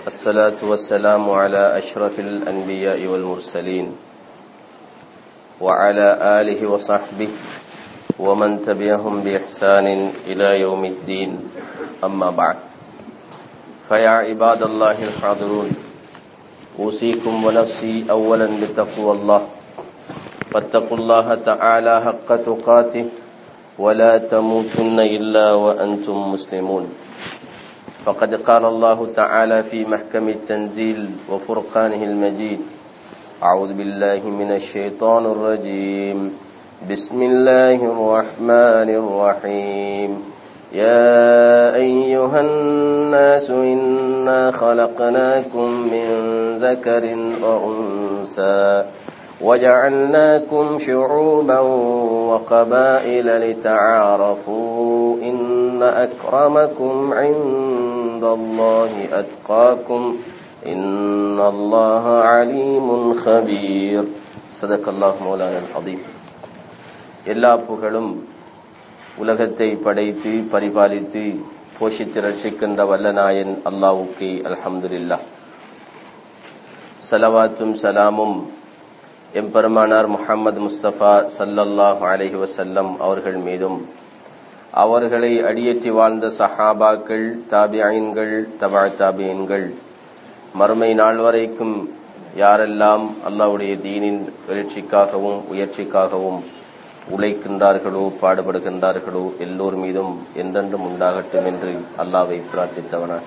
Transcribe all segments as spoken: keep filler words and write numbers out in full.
الصلاة والسلام على أشرف الأنبياء والمرسلين وعلى آله وصحبه ومن تبعهم بإحسان إلى يوم الدين أما بعد فيا عباد الله الحاضرون أوصيكم ونفسي أولا بتقوى الله فاتقوا الله تعالى حق تقاته ولا تموتن إلا وأنتم مسلمون فقد قال الله تعالى في محكم التنزيل وفرقانه المجيد أعوذ بالله من الشيطان الرجيم بسم الله الرحمن الرحيم يا أيها الناس إنا خلقناكم من ذكر وأنثى وجعلناكم شعوبا وقبائل لتعارفوا إن أكرمكم عند الله أتقاكم إن الله عليم خبير صدق الله مولانا العظيم. எல்லா புகழும் உலகத்தை படைத்து பரிபாலித்து போஷித்து ரட்சிக்கின்ற வல்லநாயன் அல்லாஹ்வுக்கே அல்ஹம்துலில்லாஹ். ஸலவாத்தும் சலாமும் எம்பெருமானார் முஹம்மது முஸ்தபா ஸல்லல்லாஹு அலைஹி வஸல்லம் அவர்கள் மீதும் அவர்களை அடியேற்றி வாழ்ந்த சஹாபாக்கள், தாபிஈன்கள், தபா தாபிஈன்கள், மறுமை நாள் வரைக்கும் யாரெல்லாம் அல்லாஹ்வுடைய தீனின் எழுச்சிக்காகவும் உயர்ச்சிக்காகவும் உழைக்கின்றார்களோ பாடுபடுகின்றார்களோ எல்லோர் மீதும் என்றென்றும் உண்டாகட்டும் என்று அல்லாஹ்வை பிரார்த்தித்தவனார்.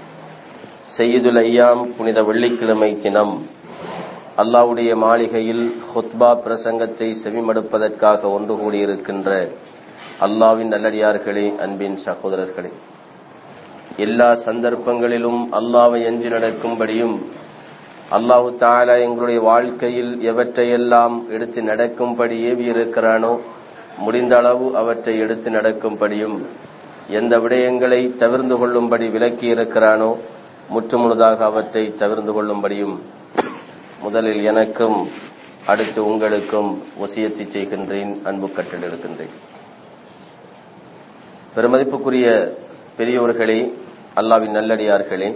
சையதுல் ஐயாம் புனித வெள்ளிக்கிழமை தினம் அல்லாஹ்வுடைய மாளிகையில் ஹுத்பா பிரசங்கத்தை செவிமடுப்பதற்காக ஒன்று கூடியிருக்கின்ற அல்லாஹ்வின் நல்லடியார்களே, அன்பின் சகோதரர்களே, எல்லா சந்தர்ப்பங்களிலும் அல்லாஹ்வை அஞ்சி நடக்கும்படியும் அல்லாஹு தஆலா எங்களுடைய வாழ்க்கையில் எவற்றையெல்லாம் எடுத்து நடக்கும்படி ஏவி இருக்கிறானோ முடிந்த அளவு அவற்றை எடுத்து நடக்கும்படியும் எந்த விடயங்களை தவிர்ந்து கொள்ளும்படி விலக்கி இருக்கிறானோ முற்றுமுழுதாக அவற்றை தவிர்ந்து கொள்ளும்படியும் முதலில் எனக்கும் அடுத்து உங்களுக்கும் வசியத்து செய்கின்றேன், அன்பு கட்டளை இருக்கின்றேன். பெருமதிப்புக்குரிய பெரியோர்களே, அல்லாஹ்வின் நல்லடியார்களே,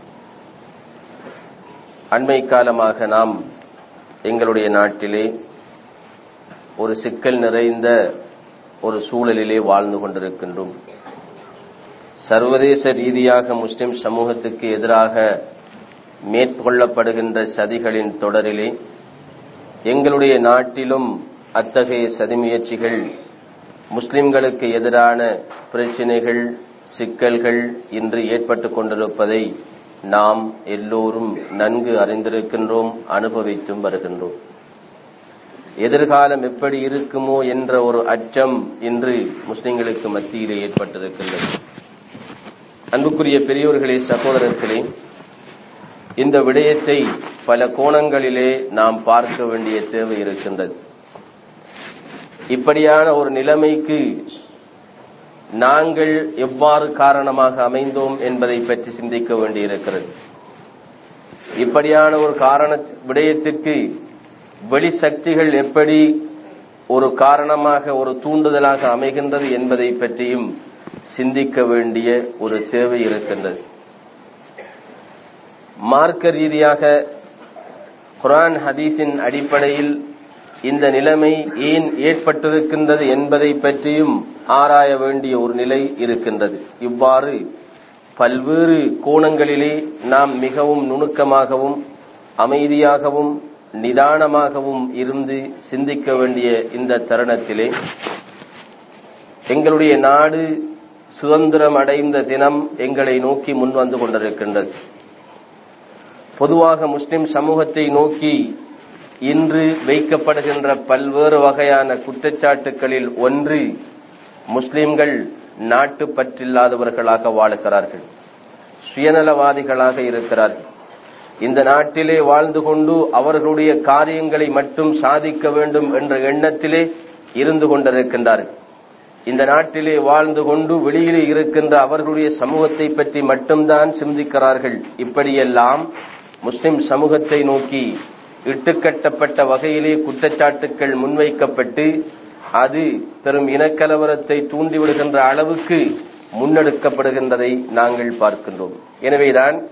அண்மை காலமாக நாம் எங்களுடைய நாட்டிலே ஒரு சிக்கல் நிறைந்த ஒரு சூழலிலே வாழ்ந்து கொண்டிருக்கின்றோம். சர்வதேச ரீதியாக முஸ்லிம் சமூகத்துக்கு எதிராக மேற்கொள்ளப்படுகின்ற சதிகளின் தொடரிலே எங்களுடைய நாட்டிலும் அத்தகைய சதி முயற்சிகள், முஸ்லிம்களுக்கு எதிரான பிரச்சினைகள், சிக்கல்கள் இன்று ஏற்பட்டு கொண்டிருப்பதை நாம் எல்லோரும் நன்கு அறிந்திருக்கின்றோம், அனுபவித்தும் வருகின்றோம். எதிர்காலம் எப்படி இருக்குமோ என்ற ஒரு அச்சம் இன்று முஸ்லிம்களுக்கு மத்தியிலே ஏற்பட்டிருக்கின்றது. அன்புக்குரிய பெரியோர்களே, சகோதரர்களே, இந்த விடயத்தை பல கோணங்களிலே நாம் பார்க்க வேண்டிய தேவை இருக்கின்றது. இப்படியான ஒரு நிலைமைக்கு நாங்கள் எவ்வாறு காரணமாக அமைந்தோம் என்பதை பற்றி சிந்திக்க வேண்டியிருக்கிறது. இப்படியான ஒரு காரண விடயத்திற்கு வெளி சக்திகள் எப்படி ஒரு காரணமாக, ஒரு தூண்டுதலாக அமைகின்றது என்பதை பற்றியும் சிந்திக்க வேண்டிய ஒரு தேவை இருக்கின்றது. மார்க்க ரீதியாக குர்ஆன் ஹதீஸின் அடிப்படையில் இந்த நிலைமை ஏன் ஏற்பட்டிருக்கின்றது என்பதை பற்றியும் ஆராய வேண்டிய ஒரு நிலை இருக்கின்றது. இவ்வாறு பல்வேறு கோணங்களிலே நாம் மிகவும் நுணுக்கமாகவும் அமைதியாகவும் நிதானமாகவும் இருந்து சிந்திக்க வேண்டிய இந்த தருணத்திலே எங்களுடைய நாடு சுதந்திரம் அடைந்த தினம் எங்களை நோக்கி முன்வந்து கொண்டிருக்கின்றது. பொதுவாக முஸ்லிம் சமூகத்தை நோக்கி இன்று வைக்கப்படுகின்ற பல்வேறு வகையான குற்றச்சாட்டுகளில் ஒன்று, முஸ்லிம்கள் நாட்டு பற்றில்லாதவர்களாக வாழுகிறார்கள், சுயநலவாதிகளாக இருக்கிறார்கள், இந்த நாட்டிலே வாழ்ந்து கொண்டு அவர்களுடைய காரியங்களை மட்டும் சாதிக்க வேண்டும் என்ற எண்ணத்திலே இருந்து கொண்டிருக்கின்றார்கள். இந்த நாட்டிலே வாழ்ந்து கொண்டு வெளியிலே இருக்கின்ற அவர்களுடைய சமூகத்தை பற்றி மட்டும்தான் சிந்திக்கிறார்கள். இப்படியெல்லாம் முஸ்லிம் சமூகத்தை நோக்கி இட்டுக்கட்டப்பட்ட வகையிலே குற்றச்சாட்டுக்கள் முன்வைக்கப்பட்டு அது பெரும் இனக்கலவரத்தை தூண்டிவிடுகின்ற அளவுக்கு முன்னெடுக்கப்படுகின்றதை நாங்கள் பார்க்கின்றோம். எனவேதான்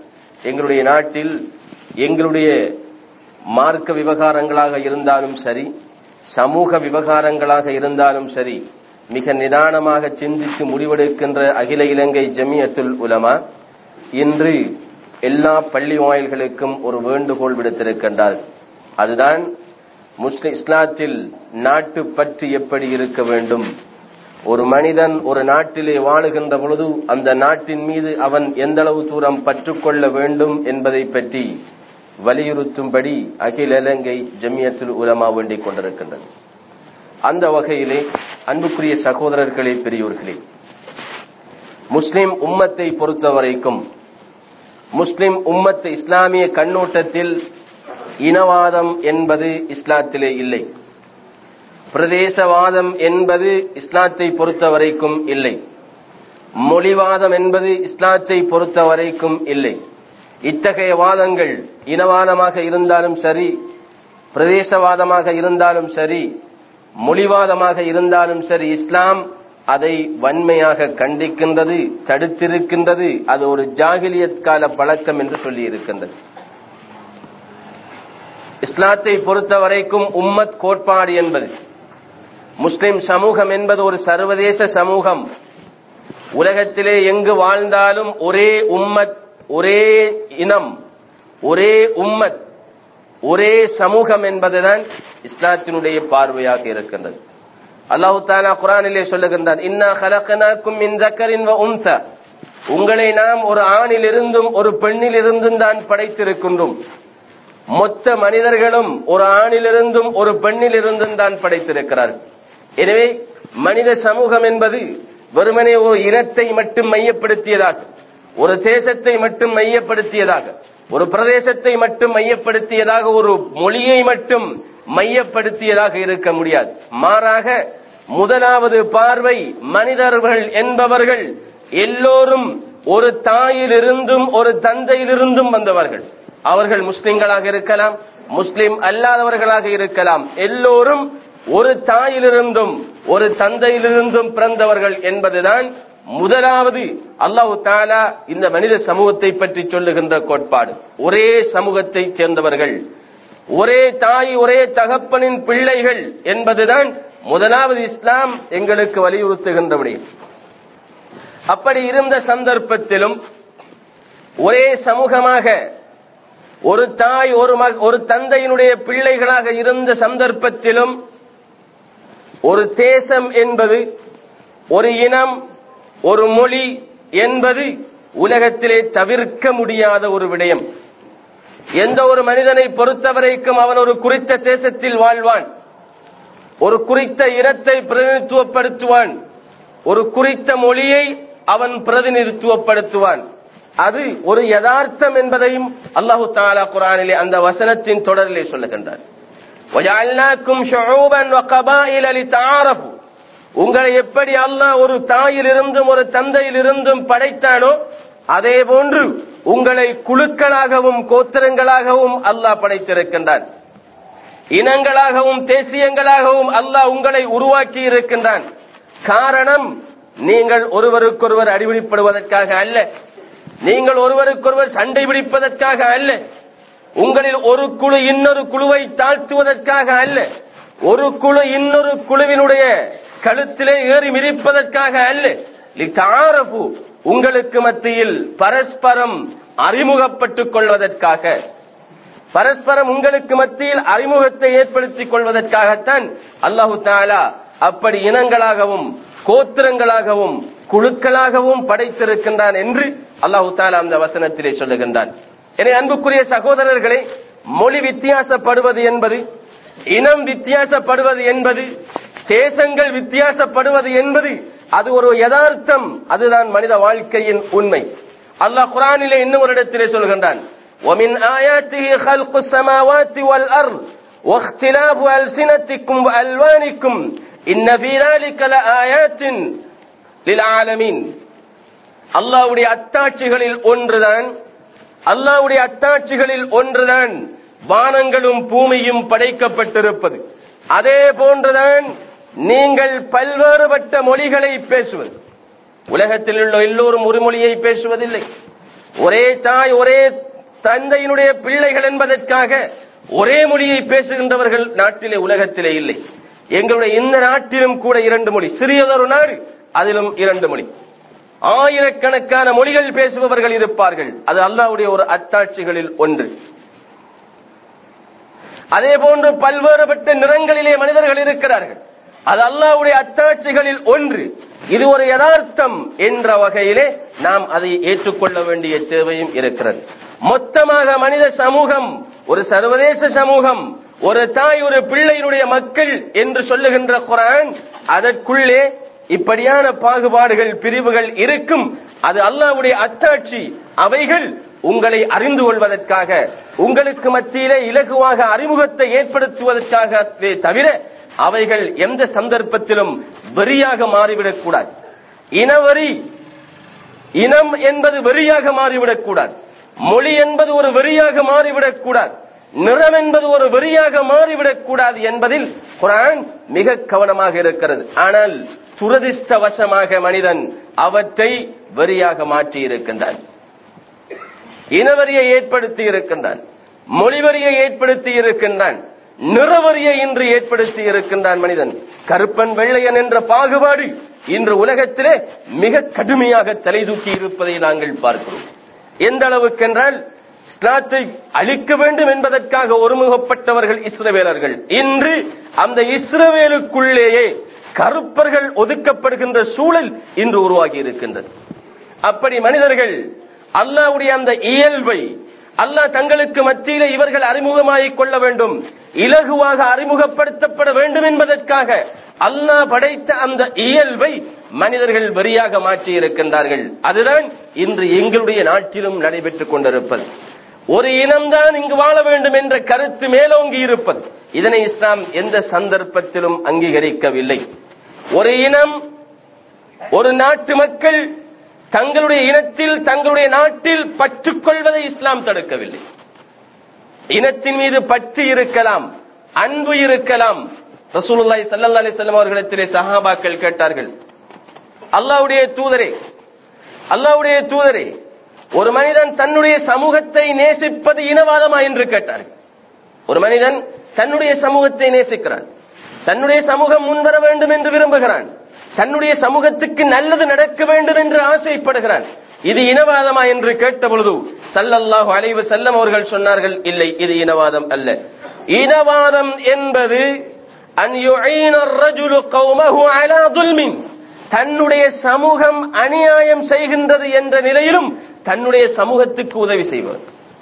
எங்களுடைய நாட்டில் எங்களுடைய மார்க்க விவகாரங்களாக இருந்தாலும் சரி, சமூக விவகாரங்களாக இருந்தாலும் சரி, மிக நிதானமாக சிந்தித்து முடிவெடுக்கின்ற அகில இலங்கை ஜமியத்துல் உலமா இன்று எல்லா பள்ளி வாயில்களுக்கும் ஒரு வேண்டுகோள் விடுத்திருக்கின்றார். அதுதான் முஸ்லிம் இஸ்லாத்தில் நாட்டு பற்று எப்படி இருக்க வேண்டும், ஒரு மனிதன் ஒரு நாட்டிலே வாழுகின்ற பொழுது அந்த நாட்டின் மீது அவன் எந்த அளவு தூரம் பற்றுக்கொள்ள வேண்டும் என்பதை பற்றி வலியுறுத்தும்படி அகில இலங்கை ஜமியத்துல் உலமா வேண்டிக் கொண்டிருக்கின்றது. அந்த வகையிலே அன்புக்குரிய சகோதரர்களே, பெரியோர்களே, முஸ்லிம் உம்மத்தை பொறுத்தவரைக்கும் முஸ்லிம் உம்மத்து இஸ்லாமிய கண்ணோட்டத்தில் இனவாதம் என்பது இஸ்லாத்திலே இல்லை, பிரதேசவாதம் என்பது இஸ்லாத்தை பொறுத்தவரைக்கும் இல்லை, மொழிவாதம் என்பது இஸ்லாத்தை பொறுத்தவரைக்கும் இல்லை. இத்தகைய வாதங்கள் இனவாதமாக இருந்தாலும் சரி, பிரதேசவாதமாக இருந்தாலும் சரி, மொழிவாதமாக இருந்தாலும் சரி, இஸ்லாம் அதை வன்மையாக கண்டிக்கின்றது, தடுத்திருக்கின்றது. அது ஒரு ஜாகிலியத் கால பழக்கம் என்று சொல்லி இருக்கின்றது. இஸ்லாத்தை பொறுத்தவரைக்கும் உம்மத் கோட்பாடு என்பது, முஸ்லிம் சமூகம் என்பது ஒரு சர்வதேச சமூகம். உலகத்திலே எங்கு வாழ்ந்தாலும் ஒரே உம்மத், ஒரே இனம், ஒரே உம்மத், ஒரே சமூகம் என்பதுதான் இஸ்லாத்தினுடைய பார்வையாக இருக்கின்றது. அல்லாஹ் தஆலா குர்ஆனிலே சொல்லுகின்றான், இன்னா கலக்னாக்கும் மின் ஸக்கரின் வ உன்ஸா, உங்களை நாம் ஒரு ஆணிலிருந்தும் ஒரு பெண்ணிலிருந்தும் தான் படைத்திருக்கின்றோம். மொத்த மனிதர்களும் ஒரு ஆணிலிருந்தும் ஒரு பெண்ணிலிருந்தும் தான் படைத்திருக்கிறார்கள். எனவே மனித சமூகம் என்பது வெறுமனே ஒரு இனத்தை மட்டும் மையப்படுத்தியதாக, ஒரு தேசத்தை மட்டும் மையப்படுத்தியதாக, ஒரு பிரதேசத்தை மட்டும் மையப்படுத்தியதாக, ஒரு மொழியை மட்டும் மையப்படுத்தியதாக இருக்க முடியாது. மாறாக முதலாவது பார்வை, மனிதர்கள் என்பவர்கள் எல்லோரும் ஒரு தாயிலிருந்தும் ஒரு தந்தையிலிருந்தும் வந்தவர்கள். அவர்கள் முஸ்லிம்களாக இருக்கலாம், முஸ்லிம் அல்லாதவர்களாக இருக்கலாம், எல்லோரும் ஒரு தாயிலிருந்தும் ஒரு தந்தையிலிருந்தும் பிறந்தவர்கள் என்பதுதான் முதலாவது அல்லாஹ் தஆலா இந்த மனித சமூகத்தை பற்றி சொல்லுகின்ற கோட்பாடு. ஒரே சமூகத்தை சேர்ந்தவர்கள், ஒரே தாய் ஒரே தகப்பனின் பிள்ளைகள் என்பதுதான் முதலாவது இஸ்லாம் எங்களுக்கு வலியுறுத்துகின்ற விடயம். அப்படி இருந்த சந்தர்ப்பத்திலும் ஒரே சமூகமாக ஒரு தாய் ஒரு ஒரு தந்தையினுடைய பிள்ளைகளாக இருந்த சந்தர்ப்பத்திலும் ஒரு தேசம் என்பது, ஒரு இனம், ஒரு மொழி என்பது உலகத்திலே தவிர்க்க முடியாத ஒரு விடயம். எந்த ஒரு மனிதனை பொறுத்தவரைக்கும் அவன் ஒரு குறித்த தேசத்தில் வாழ்வான், ஒரு குறித்த இனத்தை பிரதிநிதித்துவப்படுத்துவான், ஒரு குறித்த மொழியை அவன் பிரதிநிதித்துவப்படுத்துவான். அது ஒரு யதார்த்தம் என்பதையும் அல்லாஹு தஆலா குர்ஆனிலே அந்த வசனத்தின் தொடரிலே சொல்லுகின்றார். வஜஅல்னாக்கும் ஷுஊபன் வகபாயில லிதஆரஃபு, உங்களை எப்படி அல்லாஹ் ஒரு தாயிலிருந்தும் ஒரு தந்தையிலிருந்தும் படைத்தானோ அதே போன்று உங்களை குழுக்களாகவும் கோத்திரங்களாகவும் அல்லாஹ் படைத்திருக்கின்றான். இனங்களாகவும் தேசியங்களாகவும் அல்லாஹ் உங்களை உருவாக்கி இருக்கின்றான். காரணம், நீங்கள் ஒருவருக்கொருவர் அடிபிடிப்படுவதற்காக அல்ல, நீங்கள் ஒருவருக்கொருவர் சண்டை பிடிப்பதற்காக அல்ல, உங்களில் ஒரு குழு இன்னொரு குழுவை தாழ்த்துவதற்காக அல்ல, ஒரு குழு இன்னொரு குழுவினுடைய கழுத்திலே ஏறி மிதிப்பதற்காக அல்ல, லிதஆரஃபு, உங்களுக்கு மத்தியில் பரஸ்பரம் அறிமுகப்பட்டுக் கொள்வதற்காக, பரஸ்பரம் உங்களுக்கு மத்தியில் அறிமுகத்தை ஏற்படுத்திக் கொள்வதற்காகத்தான் அல்லாஹு தஆலா அப்படி இனங்களாகவும் கோத்திரங்களாகவும் குழுக்களாகவும் படைத்திருக்கின்றான் என்று அல்லாஹு தஆலா அந்த வசனத்திலே சொல்லுகின்றான். எனவே அன்புக்குரிய சகோதரர்களே, மொழி வித்தியாசப்படுவது என்பது, இனம் வித்தியாசப்படுவது என்பது, தேசங்கள் வித்தியாசப்படுவது என்பது அது ஒரு யதார்த்தம். அதுதான் மனித வாழ்க்கையின் உண்மை. அல்லாஹ் குர்ஆனிலே இன்னும் ஒரு இடத்திலே சொல்கின்றான், وَمِنْ آيَاتِهِ خَلْقُ السَّمَاوَاتِ وَالْأَرْضِ وَاخْتِلَافُ أَلْسِنَتِكُمْ وَأَلْوَانِكُمْ إِنَّ فِي ذَلِكَ لَآيَاتٍ لِلْعَالَمِينَ. அல்லாஹ்வுடைய அத்தாட்சிகளில் ஒன்றுதான், அல்லாஹ்வுடைய அத்தாட்சிகளில் ஒன்றுதான் வானங்களும் பூமியும் படைக்கப்பட்டிருப்பது. அதே போன்றுதான் நீங்கள் பல்வேறுபட்ட மொழிகளை பேசுவது. உலகத்தில் உள்ள எல்லோரும் ஒரு மொழியை பேசுவதில்லை. ஒரே தாய் ஒரே தந்தையினுடைய பிள்ளைகள் என்பதற்காக ஒரே மொழியை பேசுகின்றவர்கள் நாட்டிலே உலகத்திலே இல்லை. எங்களுடைய இந்த நாட்டிலும் கூட இரண்டு மொழி, சிறியதொரு நாடு, அதிலும் இரண்டு மொழி. ஆயிரக்கணக்கான மொழிகள் பேசுபவர்கள் இருப்பார்கள். அது அல்லாஹ்வுடைய ஒரு அத்தாட்சிகளில் ஒன்று. அதே போன்று பல்வேறுபட்ட நிறங்களிலே மனிதர்கள் இருக்கிறார்கள். அது அல்லாஹ்வுடைய அத்தாட்சிகளில் ஒன்று. இது ஒரு யதார்த்தம் என்ற வகையிலே நாம் அதை ஏற்றுக்கொள்ள வேண்டிய தேவையும் இருக்கிறது. மொத்தமாக மனித சமூகம் ஒரு சர்வதேச சமூகம், ஒரு தாய் ஒரு பிள்ளையினுடைய மக்கள் என்று சொல்லுகின்ற குர்ஆன், அதற்குள்ளே இப்படியான பாகுபாடுகள் பிரிவுகள் இருக்கும். அது அல்லாஹ்வுடைய அத்தாட்சி. அவைகள் உங்களை அறிந்து கொள்வதற்காக, உங்களுக்கு மத்தியிலே இலகுவாக அறிமுகத்தை ஏற்படுத்துவதற்காகவே தவிர அவைகள் எந்த சந்தர்ப்பத்திலும் வெறியாக மாறிவிடக் கூடாது. இனவரி, இனம் என்பது வெறியாக மாறிவிடக் கூடாது. மொழி என்பது ஒரு வெறியாக மாறிவிடக் கூடாது. நிறம் என்பது ஒரு வெறியாக மாறிவிடக் கூடாது என்பதில் குர்ஆன் மிக கவனமாக இருக்கிறது. ஆனால் துரதிர்ஷ்டவசமாக மனிதன் அவற்றை வெறியாக மாற்றி இருக்கின்றான். இனவரியை ஏற்படுத்தி இருக்கின்றான், மொழிவரியை ஏற்படுத்தி இருக்கின்றான், நிறவரியை இன்று ஏற்படுத்தி இருக்கின்றான் மனிதன். கருப்பன் வெள்ளையன் என்ற பாகுபாடு இன்று உலகத்திலே மிக கடுமையாக தலை தூக்கி இருப்பதை நாங்கள் பார்க்கிறோம். எந்த அளவுக்கு என்றால், இஸ்லாத்தை அழிக்க வேண்டும் என்பதற்காக ஒருமுகப்பட்டவர்கள் இஸ்ரவேலர்கள். இன்று அந்த இஸ்ரவேலுக்குள்ளேயே கருப்பர்கள் ஒதுக்கப்படுகின்ற சூழல் இன்று உருவாகி இருக்கின்றது. அப்படி மனிதர்கள் அல்லாஹ்வுடைய அந்த இயல்பை அல்லாஹ் தங்களுக்கு மத்தியிலே இவர்கள் அறிமுகமாகிக் கொள்ள வேண்டும், இலகுவாக அறிமுகப்படுத்தப்பட வேண்டும் என்பதற்காக அல்லாஹ் படைத்த அந்த இயல்பை மனிதர்கள் வெறியாக மாற்றி இருக்கின்றார்கள். அதுதான் இன்று எங்களுடைய நாட்டிலும் நடைபெற்றுக் கொண்டிருப்பது. ஒரு இனம்தான் இங்கு வாழ வேண்டும் என்ற கருத்து மேலோங்கி இருப்பது. இதனை இஸ்லாம் எந்த சந்தர்ப்பத்திலும் அங்கீகரிக்கவில்லை. ஒரு இனம், ஒரு நாட்டு மக்கள் தங்களுடைய இனத்தில் தங்களுடைய நாட்டில் பற்றுக் கொள்வதை இஸ்லாம் தடுக்கவில்லை. இனத்தின் மீது பற்று இருக்கலாம், அன்பு இருக்கலாம். ரசூலுல்லாஹி ஸல்லல்லாஹு அலைஹி வஸல்லம் அவர்களிடத்திலே சஹாபாக்கள் கேட்டார்கள், அல்லாஹ்வுடைய தூதரே, அல்லாஹ்வுடைய தூதரே, ஒரு மனிதன் தன்னுடைய சமூகத்தை நேசிப்பது இனவாதமா என்று கேட்டார்கள். ஒரு மனிதன் தன்னுடைய சமூகத்தை நேசிக்கிறான், தன்னுடைய சமூகம் முன்வர வேண்டும் என்று விரும்புகிறான், தன்னுடைய சமூகத்துக்கு நல்லது நடக்க வேண்டும் என்று ஆசைப்படுகிறான், இது இனவாதமா என்று கேட்ட பொழுது ஸல்லல்லாஹு அலைஹி வஸல்லம் அவர்கள் சொன்னார்கள், இல்லை, இது இனவாதம் அல்ல. இனவாதம் என்பது அன் யுஈன الرجل قومه على ظلم, தன்னுடைய சமூகம் அநியாயம் செய்கின்றது என்ற நிலையிலும் தன்னுடைய சமூகத்துக்கு உதவி செய்வது.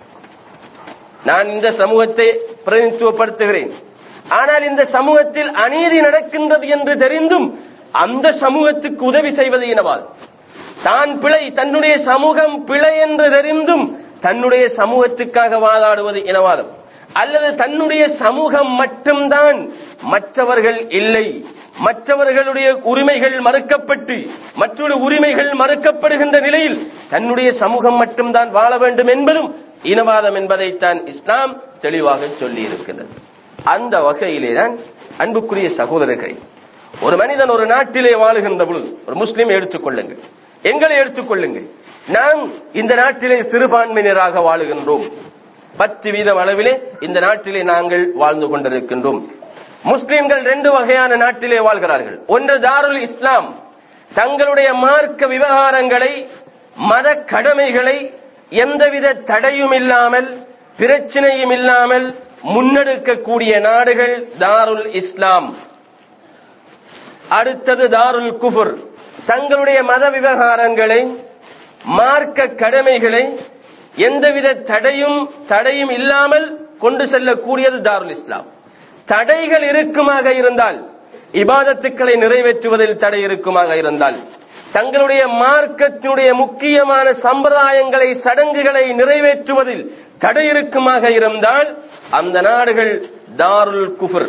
நான் இந்த சமூகத்தை பிரதிநிதித்துவப்படுத்துகிறேன், ஆனால் இந்த சமூகத்தில் அநீதி நடக்கின்றது என்று தெரிந்தும் அந்த சமூகத்துக்கு உதவி செய்வது இனவாதம். தான் பிழை, தன்னுடைய சமூகம் பிழை என்று தெரிந்தும் தன்னுடைய சமூகத்துக்காக வாதாடுவது இனவாதம். அல்லது தன்னுடைய சமூகம் மட்டும்தான், மற்றவர்கள் இல்லை, மற்றவர்களுடைய உரிமைகள் மறுக்கப்பட்டு மற்றொரு உரிமைகள் மறுக்கப்படுகின்ற நிலையில் தன்னுடைய சமூகம் மட்டும்தான் வாழ வேண்டும் என்பதும் இனவாதம் என்பதைத்தான் இஸ்லாம் தெளிவாக சொல்லி இருக்கிறது. அந்த வகையிலே தான் அன்புக்குரிய சகோதரர்களை, ஒரு மனிதன் ஒரு நாட்டிலே வாழுகின்ற பொழுது, ஒரு முஸ்லிம் எடுத்துக்கொள்ளுங்கள், எங்களை எடுத்துக்கொள்ளுங்கள், நாம் இந்த நாட்டிலே சிறுபான்மையினராக வாழுகின்றோம். பத்து வீதம் அளவிலே இந்த நாட்டிலே நாங்கள் வாழ்ந்து கொண்டிருக்கின்றோம். முஸ்லிம்கள் ரெண்டு வகையான நாட்டிலே வாழ்கிறார்கள். ஒன்று தாருல் இஸ்லாம், தங்களுடைய மார்க்க விவகாரங்களை, மத கடமைகளை எந்தவித தடையும் இல்லாமல், பிரச்சனையும் இல்லாமல் முன்னெடுக்கக்கூடிய நாடுகள் தாருல் இஸ்லாம். அடுத்தது தாருல் குஃபுர், தங்களுடைய மத விவகாரங்களை, மார்க்க கடமைகளை எந்தவித தடையும் தடையும் இல்லாமல் கொண்டு செல்லக்கூடியது தாருல் இஸ்லாம். தடைகள் இருக்குமாக இருந்தால், இபாதத்துக்களை நிறைவேற்றுவதில் தடை இருக்குமாக இருந்தால், தங்களுடைய மார்க்கத்தினுடைய முக்கியமான சம்பிரதாயங்களை, சடங்குகளை நிறைவேற்றுவதில் தடை இருக்குமாக இருந்தால் அந்த நாடுகள் தாருல் குஃபர்.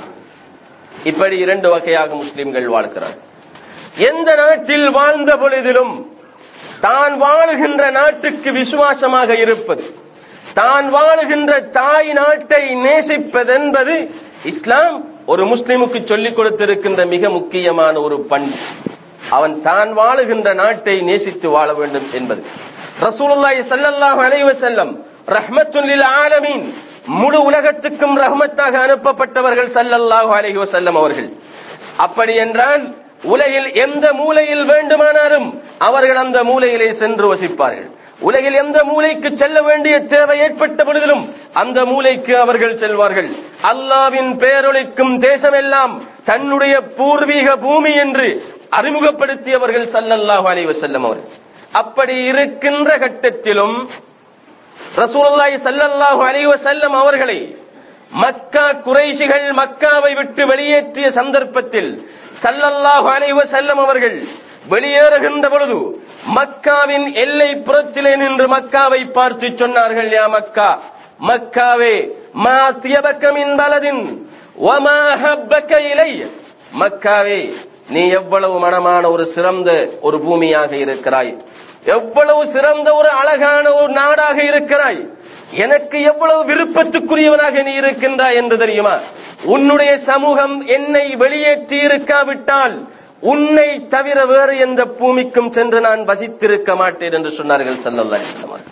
இப்படி இரண்டு வகையாக முஸ்லிம்கள் வாழ்கிறார். எந்த நாட்டில் வாழ்ந்த பொழுதிலும் தான் வாழுகின்ற நாட்டுக்கு விசுவாசமாக இருப்பது, தான் வாழுகின்ற தாய் நாட்டை நேசிப்பதென்பது இஸ்லாம் ஒரு முஸ்லிமுக்கு சொல்லிக் கொடுத்திருக்கின்ற மிக முக்கியமான ஒரு பண்பு. அவன் தான் வாழுகின்ற நாட்டை நேசித்து வாழ வேண்டும் என்பது. ரசூலுல்லாஹி ஸல்லல்லாஹு அலைஹி வஸல்லம் ரஹ்மத்துல் லில் ஆலமீன், முழு உலகத்துக்கும் ரஹ்மத்தாக அனுப்பப்பட்டவர்கள் ஸல்லல்லாஹு அலைஹி வஸல்லம் அவர்கள். அப்படி என்றால் உலகில் எந்த மூலையில் வேண்டுமானாலும் அவர்கள் அந்த மூலையிலே சென்று வசிப்பார்கள். உலகில் எந்த மூலைக்கு செல்ல வேண்டிய தேவை ஏற்பட்ட பொழுதிலும் அந்த மூலைக்கு அவர்கள் செல்வார்கள். அல்லாஹ்வின் பேரொளிக்கும் தேசமெல்லாம் தன்னுடைய பூர்வீக பூமி என்று அறிமுகப்படுத்தியவர்கள் ஸல்லல்லாஹு அலைஹி வஸல்லம் அவர்கள். அப்படி இருக்கின்ற கட்டத்திலும் ரசூலுல்லாஹி ஸல்லல்லாஹு அலைஹி வஸல்லம் அவர்களை மக்கா குறைஷிகள் மக்காவை விட்டு வெளியேற்றிய சந்தர்ப்பத்தில் ஸல்லல்லாஹு அலைஹி வஸல்லம் அவர்கள் வெளியேறுகின்ற பொழுது மக்காவின் எல்லை புறத்திலே நின்று மக்காவை பார்த்து சொன்னார்கள், யா மக்கா, மக்காவே, மா தியபக மின் பலதின் வமா ஹப்பக இலைய, மக்காவே, நீ எவ்வளவு மனமான ஒரு சிறந்த ஒரு பூமியாக இருக்கிறாய், எவ்வளவு சிறந்த ஒரு அழகான ஒரு நாடாக இருக்கிறாய், எனக்கு எவ்வளவு விருப்பத்துக்குரியவனாக நீ இருக்கின்றாய் என்று தெரியுமா? உன்னுடைய சமூகம் என்னை வெளியேற்றி இருக்காவிட்டால் உன்னை தவிர வேறு எந்த பூமிக்கும் சென்று நான் வசித்திருக்க மாட்டேன் என்று சொன்னார்கள் ஸல்லல்லாஹு அலைஹி வஸல்லம்.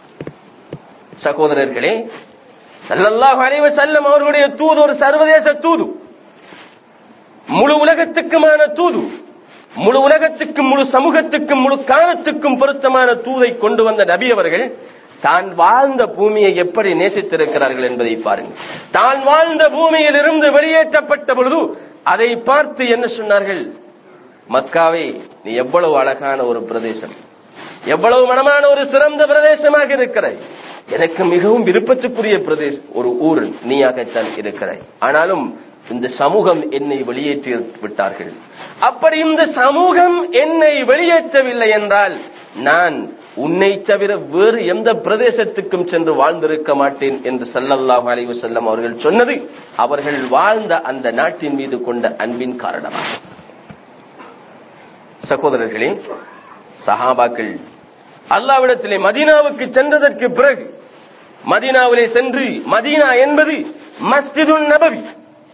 சகோதரர்களே, ஸல்லல்லாஹு அலைஹி வஸல்லம் அவர்களுடைய தூது ஒரு சர்வதேச தூது, முழு உலகத்துக்குமான தூது, முழு உலகத்துக்கும் முழு சமூகத்துக்கும் முழு காலத்துக்கும் பொருத்தமான தூதை கொண்டு வந்த நபி அவர்கள் தான் வாழ்ந்த பூமியை எப்படி நேசித்திருக்கிறார்கள் என்பதை பாருங்கள். தான் வாழ்ந்த பூமியில் இருந்து வெளியேற்றப்பட்ட பொழுது அதை பார்த்து என்ன சொன்னார்கள்? மக்காவே, நீ எவ்வளவு அழகான ஒரு பிரதேசம், எவ்வளவு மனமான ஒரு சிறந்த பிரதேசமாக இருக்கிறாய், எனக்கு மிகவும் விருப்பத்துக்குரிய பிரதேசம் ஒரு ஊர் நீயாகத்தான் இருக்கிறாய், ஆனாலும் இந்த சமூகம் என்னை வெளியேற்றி விட்டார்கள். அப்படி இந்த சமூகம் என்னை வெளியேற்றவில்லை என்றால் நான் உன்னை தவிர வேறு எந்த பிரதேசத்துக்கும் சென்று வாழ்ந்திருக்க மாட்டேன் என்று ஸல்லல்லாஹு அலைஹி வஸல்லம் அவர்கள் சொன்னது அவர்கள் வாழ்ந்த அந்த நாட்டின் மீது கொண்ட அன்பின் காரணமாக. சகோதரர்களே, சஹாபாக்கள் அல்லாஹ்விடத்திலே மதீனாவுக்கு சென்றதற்கு பிறகு மதீனாவிலே சென்று, மதீனா என்பது மஸ்ஜிதுன் நபவி,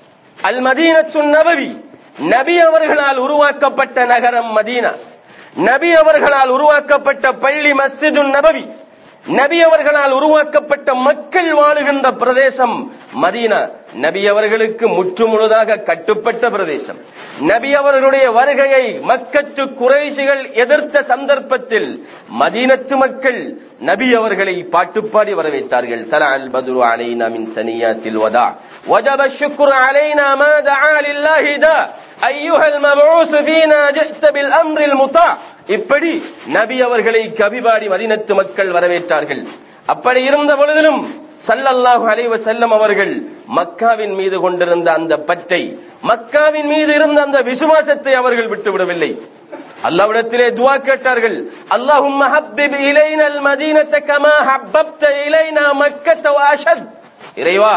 அல் மதீனத்துன் நபவி, நபி அவர்களால் உருவாக்கப்பட்ட நகரம் மதீனா, நபி அவர்களால் உருவாக்கப்பட்ட பள்ளி மஸ்ஜிதுன் நபவி, நபி அவர்களால் உருவாக்கப்பட்ட மக்கள் வாழுகின்ற பிரதேசம் மதீனா, நபி அவர்களுக்கு முற்றுமுழுதாக கட்டுப்பட்ட பிரதேசம். நபி அவர்களுடைய வருகையை மக்கத்து குறைஷிகள் எதிர்த்த சந்தர்ப்பத்தில் மதீனத்து மக்கள் நபி அவர்களை பாட்டுப்பாடி வரவேற்றார்கள். தலஅல் பத்ரு அலைனா மின் சனியாத்தில் வதா வஜப ஷுக்ரு அலைனா மா தஆ லில்லாஹி தா அய்யுஹல் மப்ஊஸ் ஃபீனா ஜிஅத பில் அம்ரில் முதா. இப்படி நபி அவர்களை கவிபாடி மதீனத்து மக்கள் வரவேற்றார்கள். அப்படி இருந்த பொழுதிலும் ஸல்லல்லாஹு அலைஹி வஸல்லம் அவர்கள் மக்காவின் மீது கொண்டிருந்த அந்த பற்றை, மக்காவின் மீது இருந்த அந்த விசுவாசத்தை அவர்கள் விட்டுவிடவில்லை. அல்லாஹ்விடத்திலே துஆ கேட்டார்கள், அல்லாஹும்ம ஹப்பிப் இலைனல் மதீனத கமா ஹப்பப்த இலைனா மக்கத வ அஷத். இறைவா,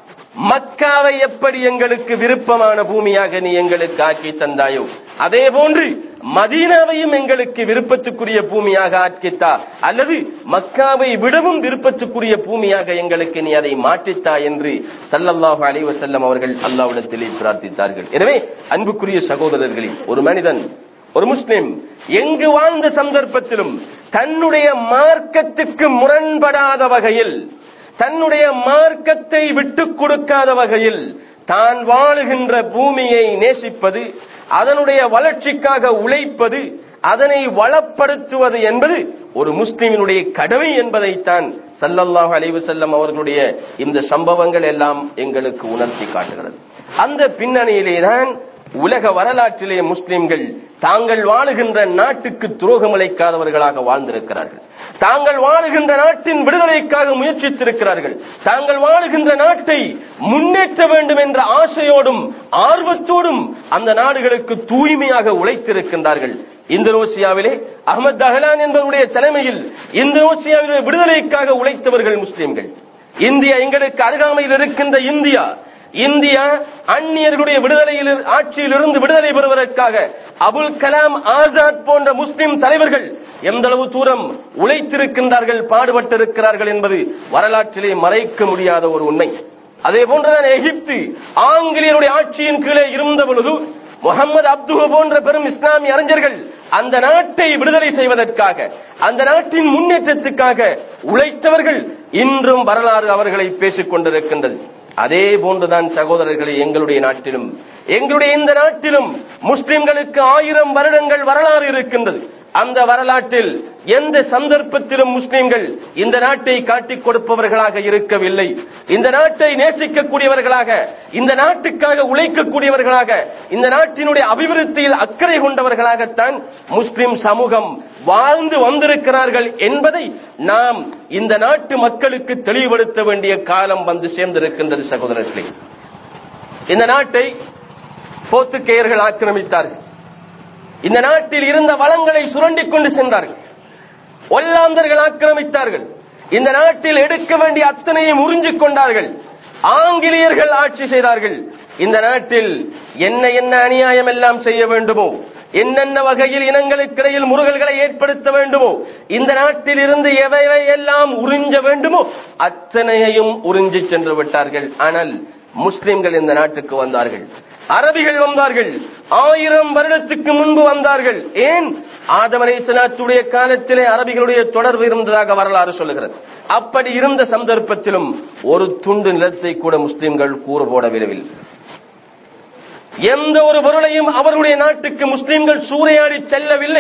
மக்காவை எப்படி எங்களுக்கு விருப்பமான பூமியாக நீ எங்களுக்கு ஆக்கி தந்தாயோ அதே போன்று மதீனாவையும் எங்களுக்கு விருப்பத்துக்குரிய பூமியாக ஆக்கித்தா, அல்லது மக்காவை விடவும் விருப்பத்துக்குரிய பூமியாக எங்களுக்கு நீ அதை மாற்றித்தா என்று ஸல்லல்லாஹு அலைஹி வஸல்லம் அவர்கள் அல்லாஹ்விடத்திலே பிரார்த்தித்தார்கள். எனவே அன்புக்குரிய சகோதரர்களே, ஒரு மனிதன், ஒரு முஸ்லிம் எங்கு வாழ்ந்த சந்தர்ப்பத்திலும் தன்னுடைய மார்க்கத்துக்கு முரண்படாத வகையில், தன்னுடைய மார்க்கத்தை விட்டுக் கொடுக்காத வகையில் தான் வாழுகின்ற பூமியை நேசிப்பது, அதனுடைய வளர்ச்சிக்காக உழைப்பது, அதனை வளப்படுத்துவது என்பது ஒரு முஸ்லிமினுடைய கடமை என்பதைத்தான் ஸல்லல்லாஹு அலைஹி வஸல்லம் அவர்களுடைய இந்த சம்பவங்கள் எல்லாம் எங்களுக்கு உணர்த்தி காட்டுகிறது. அந்த பின்னணியிலேதான் உலக வரலாற்றிலே முஸ்லிம்கள் தாங்கள் வாழுகின்ற நாட்டுக்கு துரோகம் இழைக்காதவர்களாக வாழ்ந்திருக்கிறார்கள். தாங்கள் வாழுகின்ற நாட்டின் விடுதலைக்காக முயற்சித்திருக்கிறார்கள். தாங்கள் வாழுகின்ற நாட்டை முன்னேற்ற வேண்டும் என்ற ஆசையோடும் ஆர்வத்தோடும் அந்த நாடுகளுக்கு தூய்மையாக உழைத்திருக்கின்றார்கள். இந்தோனேசியாவிலே அஹ்மத் தஹ்லான் என்பவருடைய தலைமையில் இந்தோனேசியாவிலே விடுதலைக்காக உழைத்தவர்கள் முஸ்லிம்கள். இந்தியா, எங்களுக்கு அருகாமையில் இருக்கின்ற இந்தியா, இந்தியா அந்நியர்களுடைய விடுதலையில் ஆட்சியில் இருந்து விடுதலை பெறுவதற்காக அபுல் கலாம் ஆசாத் போன்ற முஸ்லிம் தலைவர்கள் எந்த அளவு தூரம் உழைத்திருக்கின்றார்கள், பாடுபட்டிருக்கிறார்கள் என்பது வரலாற்றிலே மறைக்க முடியாத ஒரு உண்மை. அதே போன்றுதான் எகிப்து ஆங்கிலேயருடைய ஆட்சியின் கீழே இருந்த பொழுது முகமது அப்துஹு போன்ற பெரும் இஸ்லாமிய அறிஞர்கள் அந்த நாட்டை விடுதலை செய்வதற்காக, அந்த நாட்டின் முன்னேற்றத்துக்காக உழைத்தவர்கள் இன்றும் வரலாறு அவர்களை பேசிக் கொண்டிருக்கின்றது. அதே போன்றுதான் சகோதரர்களே, எங்களுடைய நாட்டிலும் எங்களுடைய இந்த நாட்டிலும் முஸ்லிம்களுக்கு ஆயிரம் வருடங்கள் வரலாறு இருக்கின்றது. அந்த வரலாற்றில் எந்த சந்தர்ப்பத்திலும் முஸ்லிம்கள் இந்த நாட்டை காட்டிக் கொடுப்பவர்களாக இருக்கவில்லை. இந்த நாட்டை நேசிக்கக்கூடியவர்களாக, இந்த நாட்டுக்காக உழைக்கக்கூடியவர்களாக, இந்த நாட்டினுடைய அபிவிருத்தியில் அக்கறை கொண்டவர்களாகத்தான் முஸ்லிம் சமூகம் வாழ்ந்து வந்திருக்கிறார்கள் என்பதை நாம் இந்த நாட்டு மக்களுக்கு தெளிவுபடுத்த வேண்டிய காலம் வந்து சேர்ந்திருக்கின்றது. சகோதரர்களே, இந்த நாட்டை போர்த்துகேயர்கள் ஆக்கிரமித்தார்கள். இந்த நாட்டில் இருந்த வளங்களை சுரண்டிக் கொண்டு சென்றார்கள். ஒல்லாந்தர்கள் ஆக்கிரமித்தார்கள். இந்த நாட்டில் எடுக்க வேண்டிய அத்தனையும் உறிஞ்சிக் கொண்டார்கள். ஆங்கிலேயர்கள் ஆட்சி செய்தார்கள். இந்த நாட்டில் என்ன என்ன அநியாயம் எல்லாம் செய்ய வேண்டுமோ, என்னென்ன வகையில் இனங்களுக்கிடையில் முருகல்களை ஏற்படுத்த வேண்டுமோ, இந்த நாட்டில் இருந்து எவைவை எல்லாம் உறிஞ்ச வேண்டுமோ அத்தனையையும் உறிஞ்சி சென்று விட்டார்கள். ஆனால் முஸ்லிம்கள் இந்த நாட்டுக்கு வந்தார்கள். அரபிகள் வந்தார்கள். ஆயிரம் வருடத்துக்கு முன்பு வந்தார்கள். ஏன்? ஆதம் அலைஹிஸ்ஸலாத்துடைய காலத்திலே அரபிகளுடைய தொடர்பு இருந்ததாக வரலாறு சொல்லுகிறது. அப்படி இருந்த சந்தர்ப்பத்திலும் ஒரு துண்டு நிலத்தை கூட முஸ்லிம்கள் கூறு போடவில்லை. எந்த ஒரு பொருளையும் அவருடைய நாட்டுக்கு முஸ்லிம்கள் சூறையாடி செல்லவில்லை.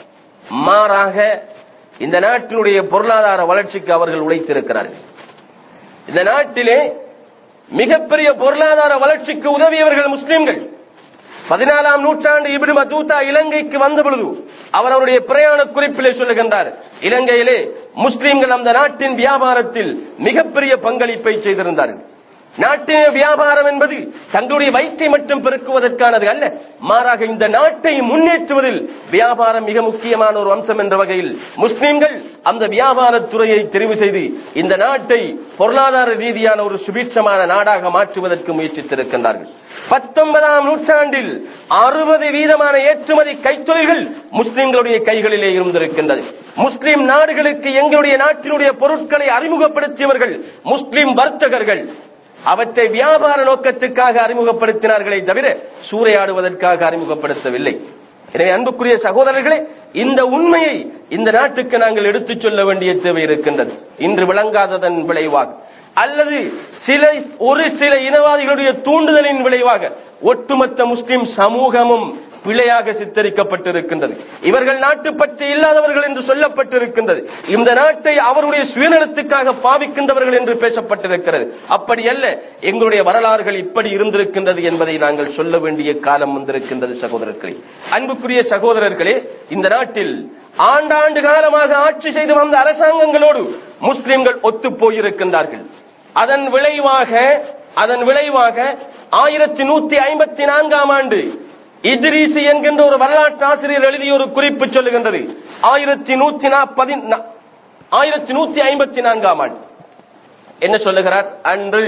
மாறாக இந்த நாட்டினுடைய பொருளாதார வளர்ச்சிக்கு அவர்கள் உழைத்திருக்கிறார்கள். இந்த நாட்டிலே மிகப்பெரிய பொருளாதார வளர்ச்சிக்கு உதவியவர்கள் முஸ்லிம்கள். பதினாலாம் நூற்றாண்டு இப்னு பத்தூதா இலங்கைக்கு வந்த பொழுது அவர் அவருடைய பிரயாண குறிப்பிலே சொல்லுகின்றார், இலங்கையிலே முஸ்லிம்கள் அந்த நாட்டின் வியாபாரத்தில் மிகப்பெரிய பங்களிப்பை செய்திருந்தார்கள். நாட்டின் வியாபாரம் என்பது தங்களுடைய வயிற்றை மட்டும் பெருக்குவதற்கானது அல்ல, மாறாக இந்த நாட்டை முன்னேற்றுவதில் வியாபாரம் மிக முக்கியமான ஒரு அம்சம் என்ற வகையில் முஸ்லிம்கள் அந்த வியாபார துறையை தெரிவு செய்து இந்த நாட்டை பொருளாதார ரீதியான ஒரு சுபீட்சமான நாடாக மாற்றுவதற்கு முயற்சித்திருக்கின்றார்கள். பத்தொன்பதாம் நூற்றாண்டில் அறுபது வீதமான ஏற்றுமதி கைத்தொழில்கள் முஸ்லிம்களுடைய கைகளிலே இருந்திருக்கின்றது. முஸ்லிம் நாடுகளுக்கு எங்களுடைய நாட்டினுடைய பொருட்களை அறிமுகப்படுத்தியவர்கள் முஸ்லிம் வர்த்தகர்கள். அவற்றை வியாபார நோக்கத்துக்காக அறிமுகப்படுத்தினார்களே தவிர சூறையாடுவதற்காக அறிமுகப்படுத்தவில்லை. எனவே அன்புக்குரிய சகோதரர்களே, இந்த உண்மையை இந்த நாட்டுக்கு நாங்கள் எடுத்துச் சொல்ல வேண்டிய தேவை இருக்கின்றது. இன்று விளங்காததன் விளைவாக அல்லது சில ஒரு சில இனவாதிகளுடைய தூண்டுதலின் விளைவாக ஒட்டுமொத்த முஸ்லிம் சமூகமும் பிழையாக சித்தரிக்கப்பட்டிருக்கின்றது. இவர்கள் நாட்டு பற்றி இல்லாதவர்கள் என்று சொல்லப்பட்டிருக்கின்றது. இந்த நாட்டை அவருடைய சுயநலத்துக்காக பாவிக்கின்றவர்கள் என்று பேசப்பட்டிருக்கிறது. அப்படி அல்ல, எங்களுடைய வரலாறுகள் இப்படி இருந்திருக்கின்றது என்பதை நாங்கள் சொல்ல வேண்டிய காலம் வந்திருக்கின்றது. சகோதரர்களே, அன்புக்குரிய சகோதரர்களே, இந்த நாட்டில் ஆண்டாண்டு காலமாக ஆட்சி செய்து வந்த அரசாங்கங்களோடு முஸ்லிம்கள் ஒத்து போயிருக்கின்றார்கள். அதன் விளைவாக அதன் விளைவாக ஆயிரத்தி நூத்தி ஐம்பத்தி நான்காம் ஆண்டு இத்ரீசி என்கின்ற ஒரு வரலாற்று ஆசிரியர் எழுதிய ஒரு குறிப்பு சொல்லுகின்றது. ஆயிரத்தி நூத்தி நாற்பது ஆயிரத்தி நூத்தி ஐம்பத்தி நான்காம் ஆண்டு என்ன சொல்லுகிறார்? அன்று